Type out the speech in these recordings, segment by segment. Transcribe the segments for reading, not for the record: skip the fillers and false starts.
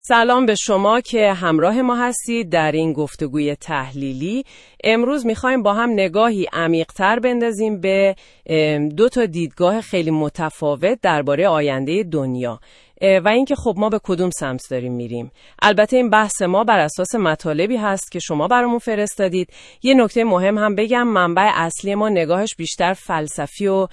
سلام به شما که همراه ما هستید در این گفتگوی تحلیلی. امروز میخوایم با هم نگاهی عمیق‌تر بندازیم به دو تا دیدگاه خیلی متفاوت درباره آینده دنیا و اینکه خب ما به کدوم سمت داریم میریم. البته این بحث ما بر اساس مطالبی هست که شما برامون فرستادید. یه نکته مهم هم بگم، منبع اصلی ما نگاهش بیشتر فلسفی و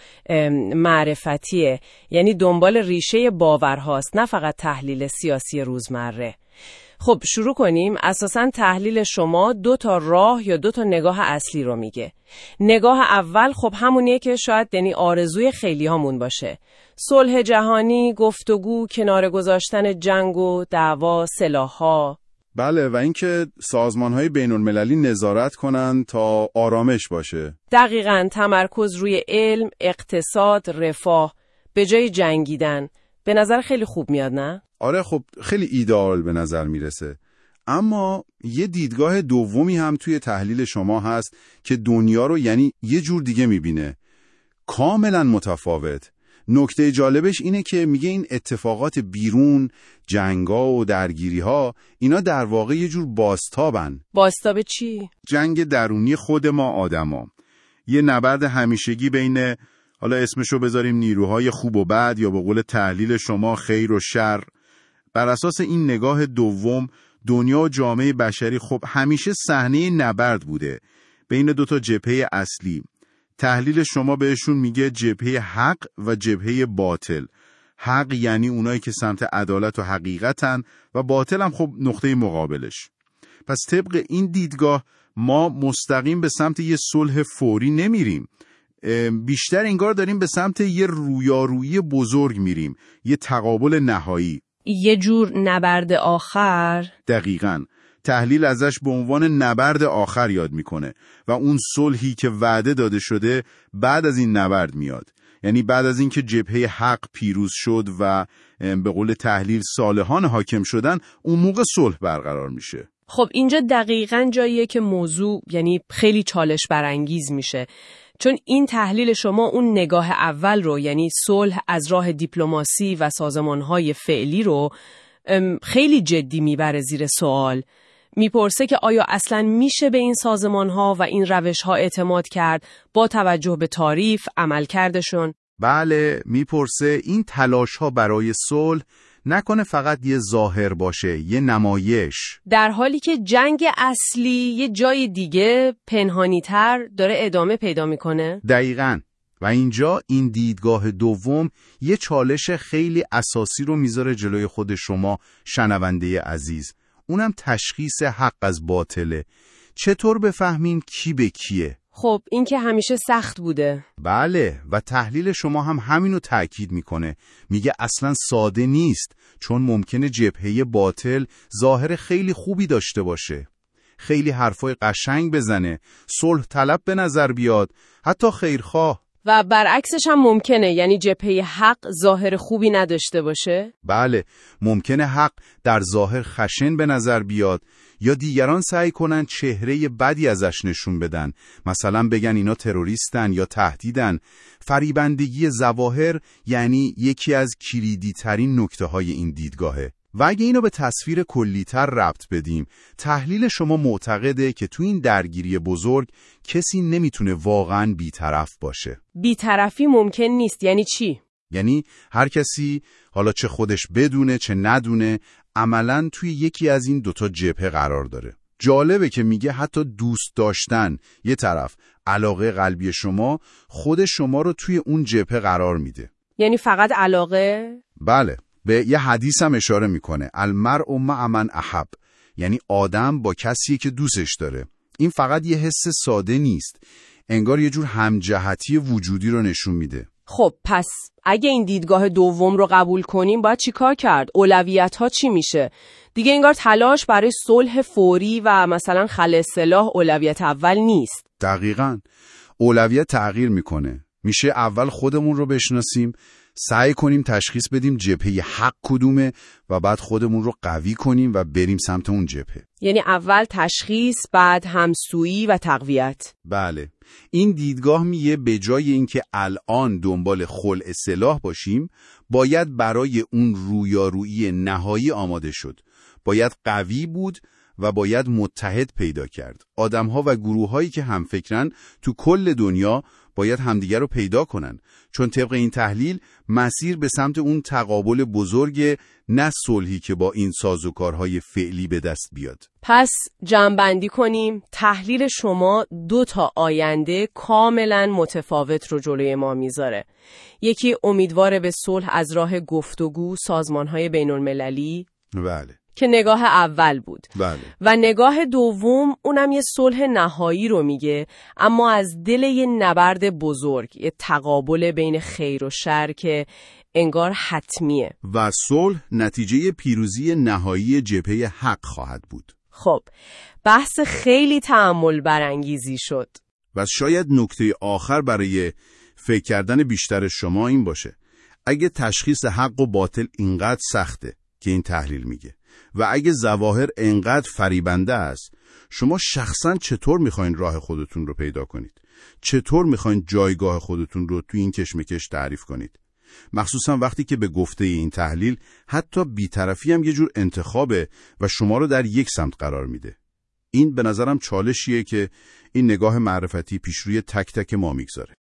معرفتیه، یعنی دنبال ریشه باورهاست، نه فقط تحلیل سیاسی روزمره. خب شروع کنیم. اساساً تحلیل شما دو تا راه یا دو تا نگاه اصلی رو میگه. نگاه اول خب همونیه که شاید یعنی آرزوی خیلی هامون باشه: صلح جهانی، گفتگو، کنار گذاشتن جنگ و دعوا، سلاح‌ها. بله، و اینکه سازمان‌های بین‌المللی نظارت کنن تا آرامش باشه. دقیقاً، تمرکز روی علم، اقتصاد، رفاه به جای جنگیدن. به نظر خیلی خوب میاد، نه؟ آره، خب خیلی ایدئال به نظر میرسه. اما یه دیدگاه دومی هم توی تحلیل شما هست که دنیا رو یعنی یه جور دیگه میبینه، کاملا متفاوت. نکته جالبش اینه که میگه این اتفاقات بیرون، جنگا و درگیری‌ها، اینا در واقع یه جور بازتابن. بازتاب چی؟ جنگ درونی خود ما آدما. یه نبرد همیشگی بین، حالا اسمشو بذاریم نیروهای خوب و بد، یا به قول تحلیل شما خیر و شر. بر اساس این نگاه دوم، دنیا و جامعه بشری خب همیشه صحنه نبرد بوده بین دو تا جبهه اصلی. تحلیل شما بهشون میگه جبهه حق و جبهه باطل. حق یعنی اونایی که سمت عدالت و حقیقتن و باطل هم خب نقطه مقابلش. پس طبق این دیدگاه ما مستقیم به سمت یه صلح فوری نمیریم، بیشتر انگار داریم به سمت یه رویارویی بزرگ میریم، یه تقابل نهایی، یه جور نبرد آخر. دقیقاً. تحلیل ازش به عنوان نبرد آخر یاد میکنه و اون صلحی که وعده داده شده بعد از این نبرد میاد، یعنی بعد از اینکه جبهه حق پیروز شد و به قول تحلیل صالحان حاکم شدن، اون موقع صلح برقرار میشه. خب اینجا دقیقاً جاییه که موضوع یعنی خیلی چالش برانگیز میشه، چون این تحلیل شما اون نگاه اول رو، یعنی صلح از راه دیپلماسی و سازمانهای فعلی رو خیلی جدی میبره زیر سوال. میپرسه که آیا اصلاً میشه به این سازمانها و این روشها اعتماد کرد با توجه به تعریف عملکردشون؟ بله، میپرسه این تلاش‌ها برای صلح نکنه فقط یه ظاهر باشه، یه نمایش، در حالی که جنگ اصلی یه جای دیگه پنهانی‌تر داره ادامه پیدا میکنه؟ دقیقاً. و اینجا این دیدگاه دوم یه چالش خیلی اساسی رو میذاره جلوی خود شما شنونده عزیز. اونم تشخیص حق از باطله. چطور بفهمیم کی به کیه؟ خب این که همیشه سخت بوده. بله، و تحلیل شما هم همینو تأکید میکنه. میگه اصلا ساده نیست، چون ممکنه جبهه باطل ظاهر خیلی خوبی داشته باشه، خیلی حرفای قشنگ بزنه، صلح طلب به نظر بیاد، حتی خیرخواه. و برعکسش هم ممکنه، یعنی جبهه حق ظاهر خوبی نداشته باشه؟ بله، ممکنه حق در ظاهر خشن به نظر بیاد، یا دیگران سعی کنن چهره بدی ازش نشون بدن، مثلا بگن اینا تروریستن یا تهدیدن. فریبندگی ظواهر یعنی یکی از کلیدی ترین نکته های این دیدگاهه. و اگه اینو به تصویر کلی‌تر ربط بدیم، تحلیل شما معتقده که تو این درگیری بزرگ کسی نمیتونه واقعاً بی‌طرف باشه. بی‌طرفی ممکن نیست یعنی چی؟ یعنی هر کسی، حالا چه خودش بدونه چه ندونه، عملاً توی یکی از این دوتا جبهه قرار داره. جالبه که میگه حتی دوست داشتن یه طرف، علاقه قلبی شما، خود شما رو توی اون جبهه قرار میده. یعنی فقط علاقه؟ بله. به یه حدیث هم اشاره میکنه، المرء مع من احب، یعنی آدم با کسی که دوستش داره. این فقط یه حس ساده نیست، انگار یه جور همجهتی وجودی رو نشون میده. خب پس اگه این دیدگاه دوم رو قبول کنیم باید چی کار کرد؟ اولویت ها چی میشه؟ دیگه انگار تلاش برای صلح فوری و مثلا خلع سلاح اولویت اول نیست. دقیقاً. اولویت تغییر میکنه. میشه اول خودمون رو بشناسیم، سعی کنیم تشخیص بدیم جبهه حق کدومه و بعد خودمون رو قوی کنیم و بریم سمت اون جبهه. یعنی اول تشخیص، بعد همسویی و تقویت. بله. این دیدگاه میگه به جای اینکه الان دنبال خلع سلاح باشیم، باید برای اون رویارویی نهایی آماده شد. باید قوی بود و باید متحد پیدا کرد. آدم‌ها و گروه‌هایی که همفکرن تو کل دنیا باید همدیگر رو پیدا کنن، چون طبق این تحلیل مسیر به سمت اون تقابل بزرگ، نه صلحی که با این سازوکارهای فعلی به دست بیاد. پس جمع‌بندی کنیم، تحلیل شما 2 آینده کاملا متفاوت رو جلوی ما میذاره. یکی امیدواره به صلح از راه گفتگو، سازمان‌های بین‌المللی، بله، که نگاه اول بود. بله. و نگاه دوم اونم یه صلح نهایی رو میگه، اما از دل یه نبرد بزرگ، یه تقابل بین خیر و شر که انگار حتمیه. و صلح نتیجه پیروزی نهایی جبهه حق خواهد بود. خب، بحث خیلی تأمل برانگیزی شد. و شاید نکته آخر برای فکر کردن بیشتر شما این باشه: اگه تشخیص حق و باطل اینقدر سخته که این تحلیل میگه و اگه ظواهر اینقدر فریبنده است، شما شخصا چطور میخواین راه خودتون رو پیدا کنید؟ چطور میخواین جایگاه خودتون رو تو این کشمکش تعریف کنید؟ مخصوصا وقتی که به گفته این تحلیل حتی بی‌طرفی هم یه جور انتخابه و شما رو در یک سمت قرار میده. این به نظرم چالشیه که این نگاه معرفتی پیش روی تک تک ما میگذاره.